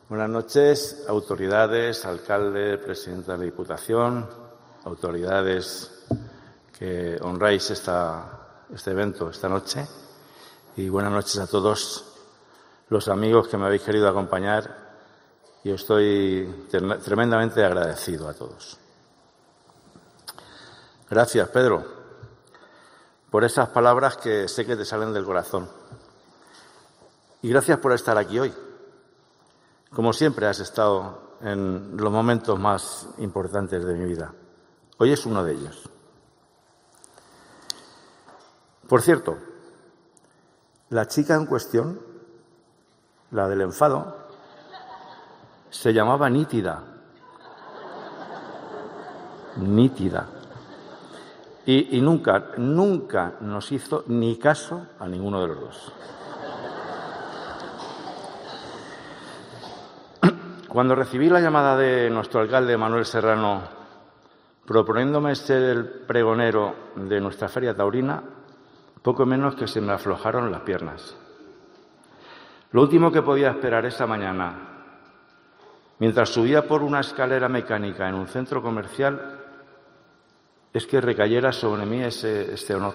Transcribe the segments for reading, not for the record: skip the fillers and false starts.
Buenas noches, autoridades, alcalde, presidenta de la Diputación, autoridades que honráis este evento esta noche, y buenas noches a todos los amigos que me habéis querido acompañar, y os estoy tremendamente agradecido a todos. Gracias, Pedro, por esas palabras que sé que te salen del corazón. Y gracias por estar aquí hoy. Como siempre has estado en los momentos más importantes de mi vida. Hoy es uno de ellos. Por cierto, la chica en cuestión, la del enfado, se llamaba Nítida. Nítida. Y nunca nos hizo ni caso a ninguno de los dos. Cuando recibí la llamada de nuestro alcalde, Manuel Serrano, proponiéndome ser el pregonero de nuestra feria taurina, poco menos que se me aflojaron las piernas. Lo último que podía esperar esa mañana, mientras subía por una escalera mecánica en un centro comercial, es que recayera sobre mí este honor.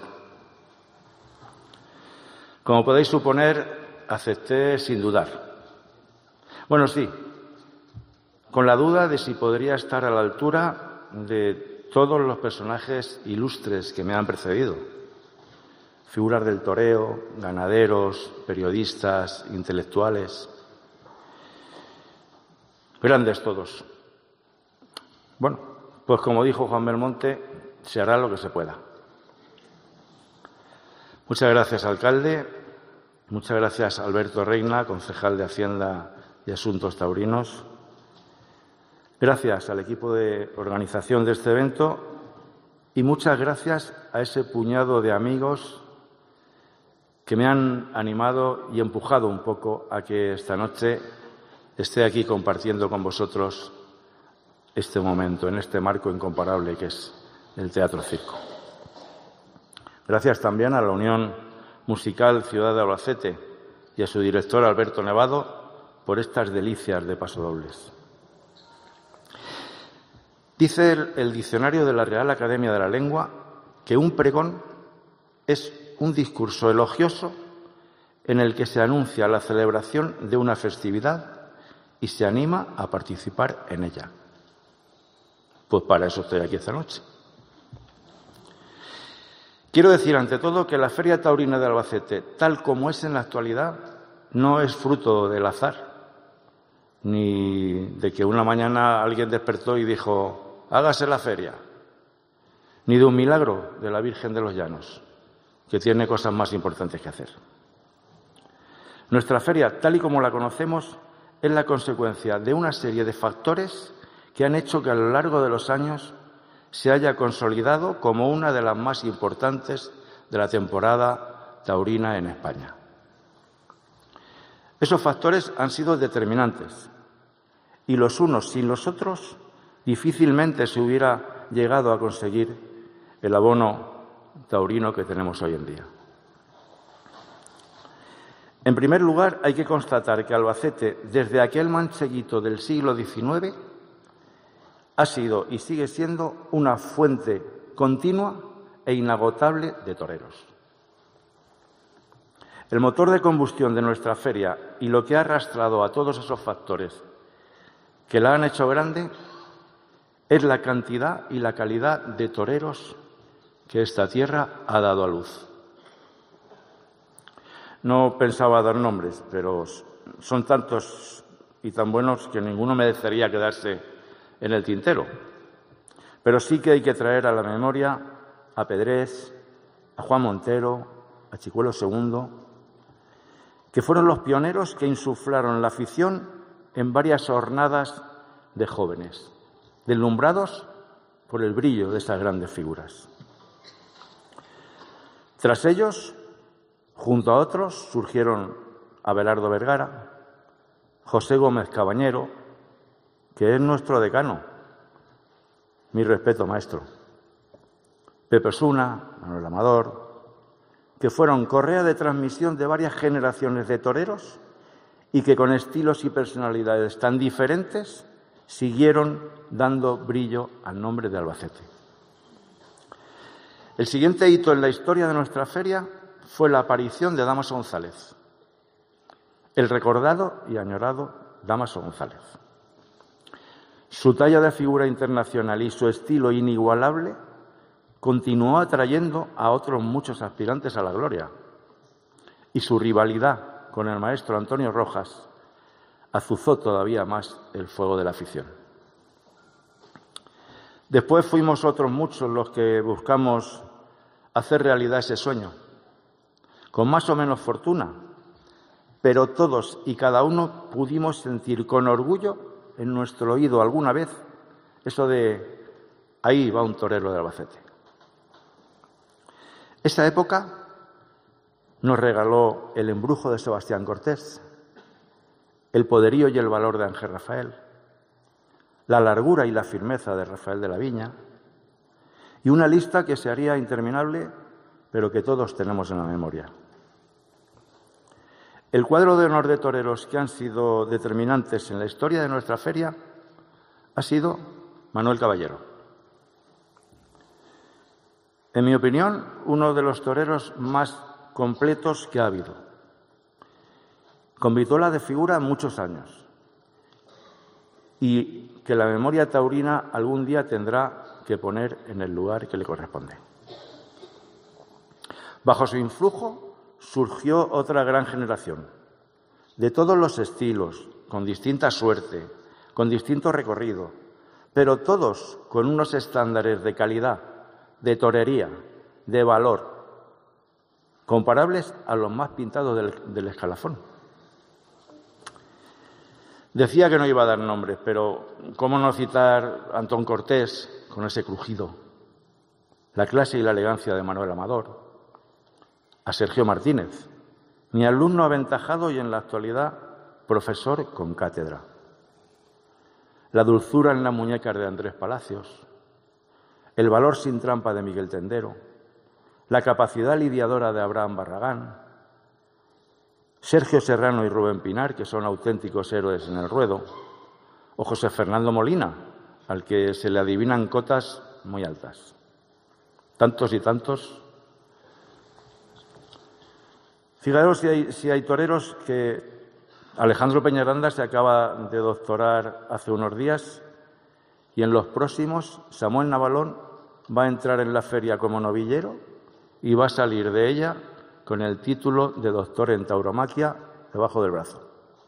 Como podéis suponer, acepté sin dudar. Bueno, sí, con la duda de si podría estar a la altura de todos los personajes ilustres que me han precedido. Figuras del toreo, ganaderos, periodistas, intelectuales. Grandes todos. Bueno, pues como dijo Juan Belmonte, se hará lo que se pueda. Muchas gracias, alcalde. Muchas gracias, Alberto Reina, concejal de Hacienda y Asuntos Taurinos. Gracias al equipo de organización de este evento y muchas gracias a ese puñado de amigos que me han animado y empujado un poco a que esta noche esté aquí compartiendo con vosotros este momento, en este marco incomparable que es el Teatro Circo. Gracias también a la Unión Musical Ciudad de Albacete y a su director Alberto Nevado por estas delicias de pasodobles. Dice el diccionario de la Real Academia de la Lengua que un pregón es un discurso elogioso en el que se anuncia la celebración de una festividad y se anima a participar en ella. Pues para eso estoy aquí esta noche. Quiero decir, ante todo, que la Feria Taurina de Albacete, tal como es en la actualidad, no es fruto del azar, ni de que una mañana alguien despertó y dijo: hágase la feria, ni de un milagro de la Virgen de los Llanos, que tiene cosas más importantes que hacer. Nuestra feria, tal y como la conocemos, es la consecuencia de una serie de factores que han hecho que a lo largo de los años se haya consolidado como una de las más importantes de la temporada taurina en España. Esos factores han sido determinantes y los unos sin los otros difícilmente se hubiera llegado a conseguir el abono taurino que tenemos hoy en día. En primer lugar, hay que constatar que Albacete, desde aquel mancheguito del siglo XIX, ha sido y sigue siendo una fuente continua e inagotable de toreros. El motor de combustión de nuestra feria y lo que ha arrastrado a todos esos factores que la han hecho grande es la cantidad y la calidad de toreros que esta tierra ha dado a luz. No pensaba dar nombres, pero son tantos y tan buenos que ninguno merecería quedarse en el tintero. Pero sí que hay que traer a la memoria a Pedrés, a Juan Montero, a Chicuelo II, que fueron los pioneros que insuflaron la afición en varias hornadas de jóvenes, deslumbrados por el brillo de esas grandes figuras. Tras ellos, junto a otros, surgieron Abelardo Vergara, José Gómez Cabañero, que es nuestro decano, mi respeto, maestro, Pepe Osuna, Manuel Amador, que fueron correa de transmisión de varias generaciones de toreros y que con estilos y personalidades tan diferentes siguieron dando brillo al nombre de Albacete. El siguiente hito en la historia de nuestra feria fue la aparición de Dámaso González, el recordado y añorado Dámaso González. Su talla de figura internacional y su estilo inigualable continuó atrayendo a otros muchos aspirantes a la gloria, y su rivalidad con el maestro Antonio Rojas azuzó todavía más el fuego de la afición. Después fuimos otros muchos los que buscamos hacer realidad ese sueño, con más o menos fortuna, pero todos y cada uno pudimos sentir con orgullo en nuestro oído alguna vez eso de ahí va un torero de Albacete. Esa época nos regaló el embrujo de Sebastián Cortés, el poderío y el valor de Ángel Rafael, la largura y la firmeza de Rafael de la Viña, y una lista que se haría interminable, pero que todos tenemos en la memoria. El cuadro de honor de toreros que han sido determinantes en la historia de nuestra feria ha sido Manuel Caballero. En mi opinión, uno de los toreros más completos que ha habido. Con vitola de figura muchos años y que la memoria taurina algún día tendrá que poner en el lugar que le corresponde. Bajo su influjo surgió otra gran generación, de todos los estilos, con distinta suerte, con distinto recorrido, pero todos con unos estándares de calidad, de torería, de valor, comparables a los más pintados del escalafón. Decía que no iba a dar nombres, pero ¿cómo no citar a Antón Cortés con ese crujido, la clase y la elegancia de Manuel Amador, a Sergio Martínez, mi alumno aventajado y en la actualidad profesor con cátedra, la dulzura en las muñecas de Andrés Palacios, el valor sin trampa de Miguel Tendero, la capacidad lidiadora de Abraham Barragán, Sergio Serrano y Rubén Pinar, que son auténticos héroes en el ruedo, o José Fernando Molina, al que se le adivinan cotas muy altas. Tantos y tantos. Fijaros si hay toreros que Alejandro Peñaranda se acaba de doctorar hace unos días y en los próximos Samuel Navalón va a entrar en la feria como novillero y va a salir de ella con el título de doctor en tauromaquia debajo del brazo.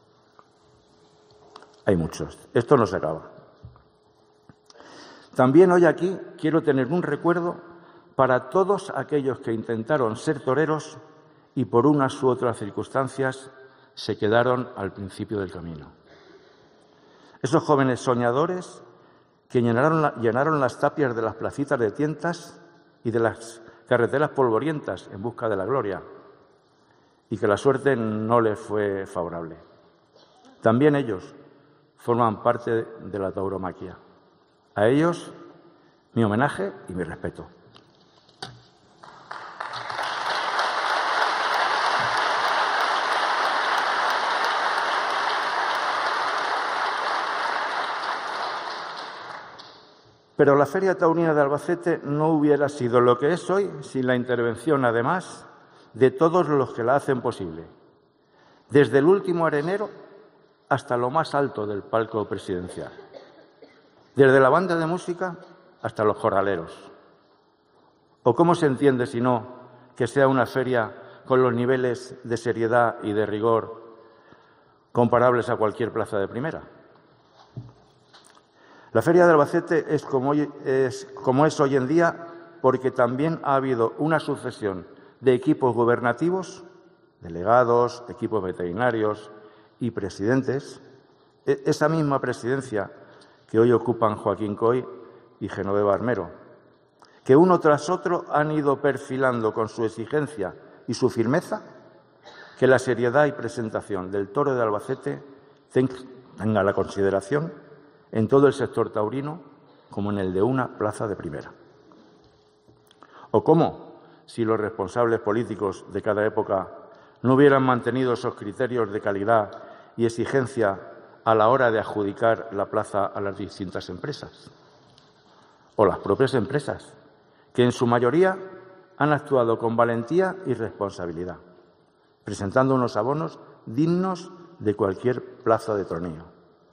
Hay muchos. Esto no se acaba. También hoy aquí quiero tener un recuerdo para todos aquellos que intentaron ser toreros y por unas u otras circunstancias se quedaron al principio del camino. Esos jóvenes soñadores que llenaron las tapias de las placitas de tientas y de las carreteras polvorientas en busca de la gloria y que la suerte no les fue favorable. También ellos forman parte de la tauromaquia. A ellos, mi homenaje y mi respeto. Pero la Feria Taurina de Albacete no hubiera sido lo que es hoy sin la intervención, además, de todos los que la hacen posible, desde el último arenero hasta lo más alto del palco presidencial, desde la banda de música hasta los jornaleros. ¿O cómo se entiende, si no, que sea una feria con los niveles de seriedad y de rigor comparables a cualquier plaza de primera? La Feria de Albacete es como es hoy en día porque también ha habido una sucesión de equipos gubernativos, delegados, equipos veterinarios y presidentes, esa misma presidencia que hoy ocupan Joaquín Coy y Genoveva Armero, que uno tras otro han ido perfilando con su exigencia y su firmeza que la seriedad y presentación del toro de Albacete tenga la consideración en todo el sector taurino como en el de una plaza de primera. ¿O cómo, si los responsables políticos de cada época no hubieran mantenido esos criterios de calidad y exigencia a la hora de adjudicar la plaza a las distintas empresas. O las propias empresas, que en su mayoría han actuado con valentía y responsabilidad, presentando unos abonos dignos de cualquier plaza de torneo.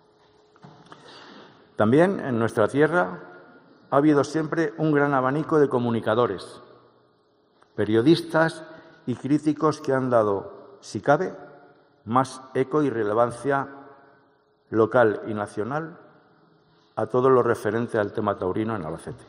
También en nuestra tierra ha habido siempre un gran abanico de comunicadores, periodistas y críticos que han dado, si cabe, más eco y relevancia local y nacional a todo lo referente al tema taurino en Albacete.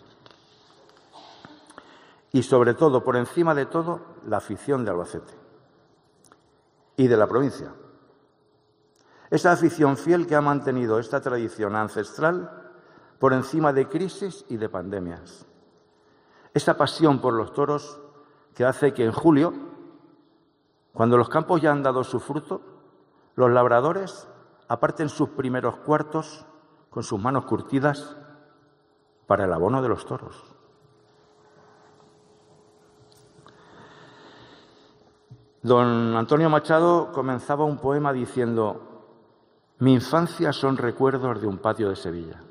Y sobre todo, por encima de todo, la afición de Albacete y de la provincia. Esa afición fiel que ha mantenido esta tradición ancestral por encima de crisis y de pandemias. Esa pasión por los toros que hace que en julio, cuando los campos ya han dado su fruto, los labradores aparten sus primeros cuartos con sus manos curtidas para el abono de los toros. Don Antonio Machado comenzaba un poema diciendo: mi infancia son recuerdos de un patio de Sevilla.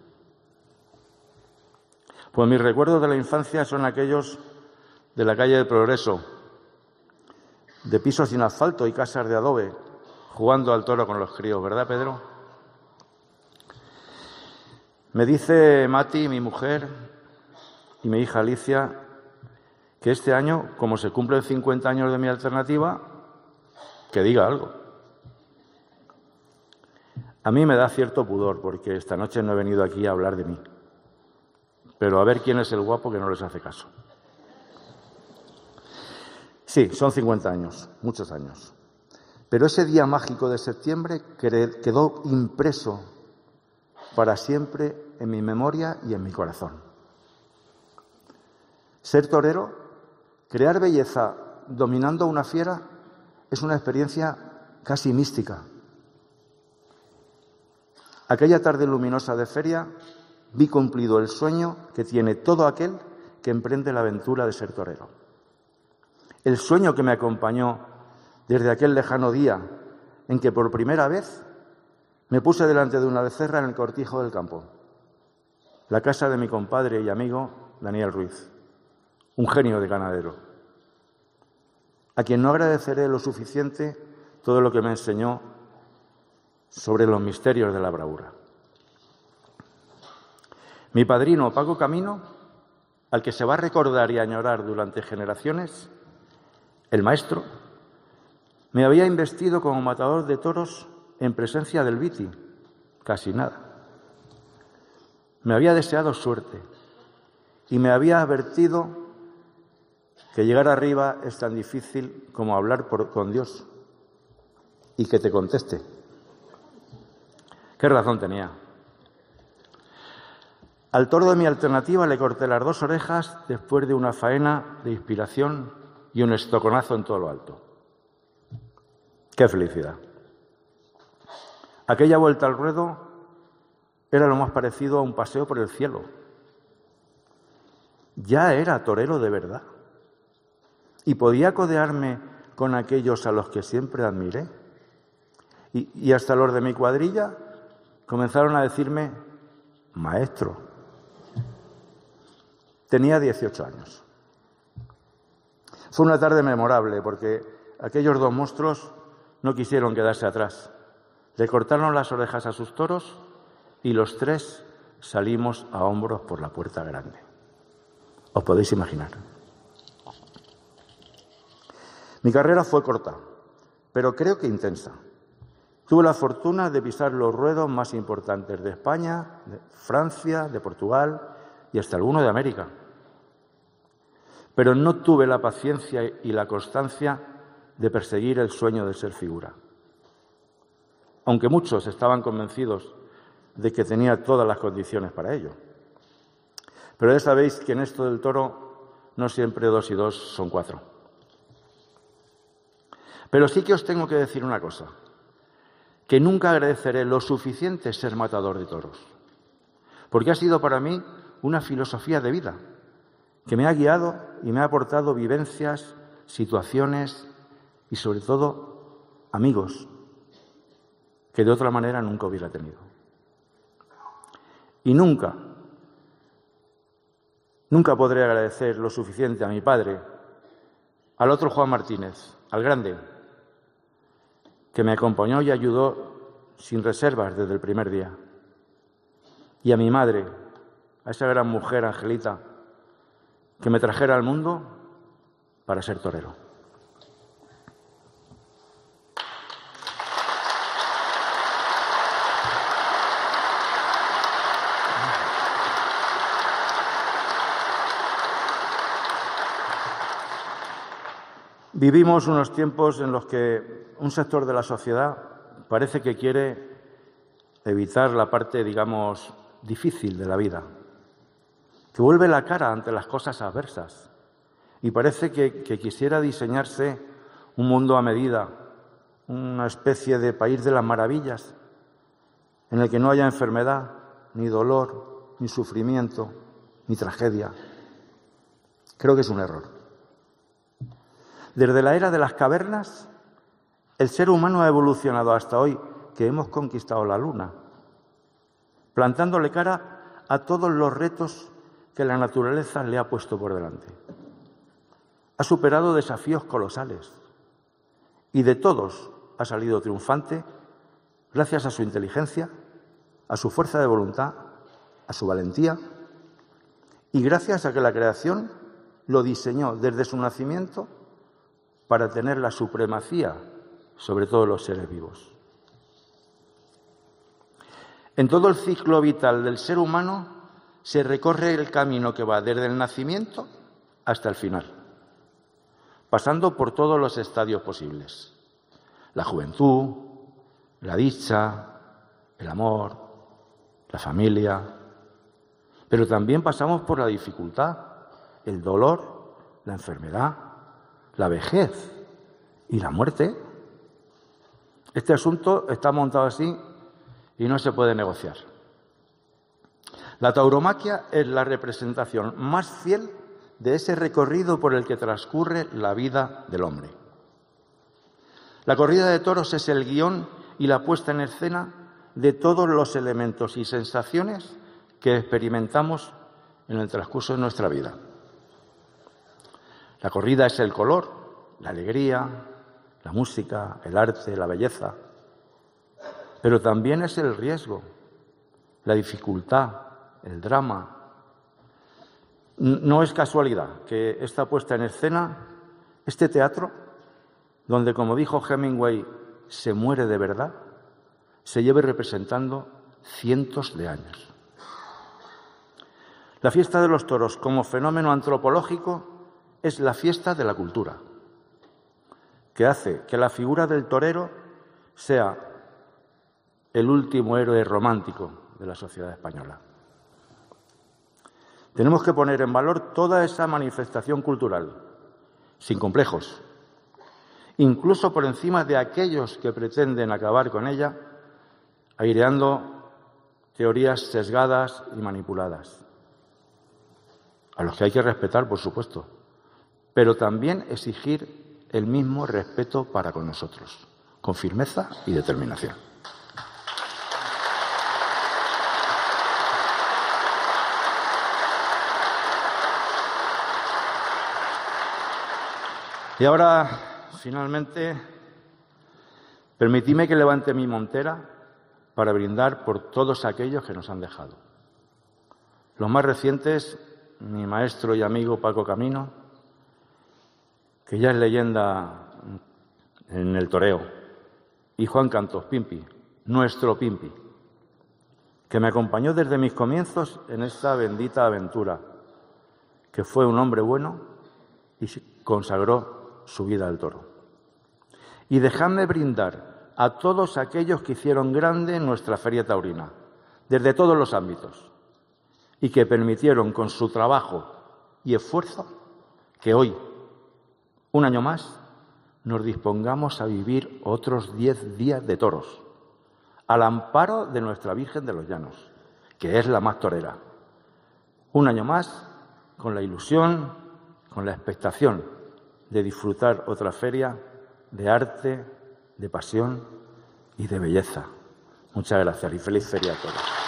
Pues mis recuerdos de la infancia son aquellos de la calle del Progreso, de pisos sin asfalto y casas de adobe, jugando al toro con los críos, ¿verdad, Pedro? Me dice Mati, mi mujer, y mi hija Alicia, que este año, como se cumplen 50 años de mi alternativa, que diga algo. A mí me da cierto pudor, porque esta noche no he venido aquí a hablar de mí. Pero a ver quién es el guapo que no les hace caso. Sí, son 50 años, muchos años. Pero ese día mágico de septiembre quedó impreso para siempre en mi memoria y en mi corazón. Ser torero, crear belleza dominando a una fiera, es una experiencia casi mística. Aquella tarde luminosa de feria vi cumplido el sueño que tiene todo aquel que emprende la aventura de ser torero. El sueño que me acompañó desde aquel lejano día en que por primera vez me puse delante de una becerra en el cortijo del campo, la casa de mi compadre y amigo Daniel Ruiz, un genio de ganadero, a quien no agradeceré lo suficiente todo lo que me enseñó sobre los misterios de la bravura. Mi padrino Paco Camino, al que se va a recordar y añorar durante generaciones, el maestro, me había investido como matador de toros en presencia del Viti, casi nada. Me había deseado suerte y me había advertido que llegar arriba es tan difícil como hablar con Dios y que te conteste. ¿Qué razón tenía? Al toro de mi alternativa le corté las 2 orejas después de una faena de inspiración y un estoconazo en todo lo alto. ¡Qué felicidad! Aquella vuelta al ruedo era lo más parecido a un paseo por el cielo. Ya era torero de verdad y podía codearme con aquellos a los que siempre admiré. Y hasta los de mi cuadrilla comenzaron a decirme maestro. Tenía 18 años. Fue una tarde memorable porque aquellos 2 monstruos no quisieron quedarse atrás. Le cortaron las orejas a sus toros y los 3 salimos a hombros por la puerta grande. ¿Os podéis imaginar? Mi carrera fue corta, pero creo que intensa. Tuve la fortuna de pisar los ruedos más importantes de España, de Francia, de Portugal y hasta alguno de América. Pero no tuve la paciencia y la constancia de perseguir el sueño de ser figura. Aunque muchos estaban convencidos de que tenía todas las condiciones para ello. Pero ya sabéis que en esto del toro no siempre 2 y 2 son 4. Pero sí que os tengo que decir una cosa, que nunca agradeceré lo suficiente ser matador de toros, porque ha sido para mí una filosofía de vida que me ha guiado y me ha aportado vivencias, situaciones y sobre todo amigos. que de otra manera nunca hubiera tenido. Y nunca podré agradecer lo suficiente a mi padre, al otro Juan Martínez, al grande, que me acompañó y ayudó sin reservas desde el primer día. Y a mi madre, a esa gran mujer, Angelita, que me trajera al mundo para ser torero. Vivimos unos tiempos en los que un sector de la sociedad parece que quiere evitar la parte, digamos, difícil de la vida, que vuelve la cara ante las cosas adversas y parece que quisiera diseñarse un mundo a medida, una especie de país de las maravillas, en el que no haya enfermedad, ni dolor, ni sufrimiento, ni tragedia. Creo que es un error. Desde la era de las cavernas, el ser humano ha evolucionado hasta hoy, que hemos conquistado la Luna, plantándole cara a todos los retos que la naturaleza le ha puesto por delante. Ha superado desafíos colosales y de todos ha salido triunfante gracias a su inteligencia, a su fuerza de voluntad, a su valentía y gracias a que la creación lo diseñó desde su nacimiento para tener la supremacía sobre todos los seres vivos. En todo el ciclo vital del ser humano se recorre el camino que va desde el nacimiento hasta el final, pasando por todos los estadios posibles. La juventud, la dicha, el amor, la familia. Pero también pasamos por la dificultad, el dolor, la enfermedad, la vejez y la muerte. Este asunto está montado así y no se puede negociar. La tauromaquia es la representación más fiel de ese recorrido por el que transcurre la vida del hombre. La corrida de toros es el guión y la puesta en escena de todos los elementos y sensaciones que experimentamos en el transcurso de nuestra vida. La corrida es el color, la alegría, la música, el arte, la belleza, pero también es el riesgo, la dificultad, el drama. No es casualidad que esta puesta en escena, este teatro, donde, como dijo Hemingway, se muere de verdad, se lleve representando cientos de años. La fiesta de los toros, como fenómeno antropológico, es la fiesta de la cultura, que hace que la figura del torero sea el último héroe romántico de la sociedad española. Tenemos que poner en valor toda esa manifestación cultural, sin complejos, incluso por encima de aquellos que pretenden acabar con ella, aireando teorías sesgadas y manipuladas, a los que hay que respetar, por supuesto, pero también exigir el mismo respeto para con nosotros, con firmeza y determinación. Y ahora, finalmente, permitidme que levante mi montera para brindar por todos aquellos que nos han dejado. Los más recientes, mi maestro y amigo Paco Camino, que ya es leyenda en el toreo, y Juan Cantos, Pimpi, nuestro Pimpi, que me acompañó desde mis comienzos en esta bendita aventura, que fue un hombre bueno y consagró su vida al toro. Y dejadme brindar a todos aquellos que hicieron grande nuestra feria taurina, desde todos los ámbitos, y que permitieron con su trabajo y esfuerzo que hoy, un año más, nos dispongamos a vivir otros 10 días de toros, al amparo de nuestra Virgen de los Llanos, que es la más torera. Un año más, con la ilusión, con la expectación de disfrutar otra feria de arte, de pasión y de belleza. Muchas gracias y feliz feria a todos.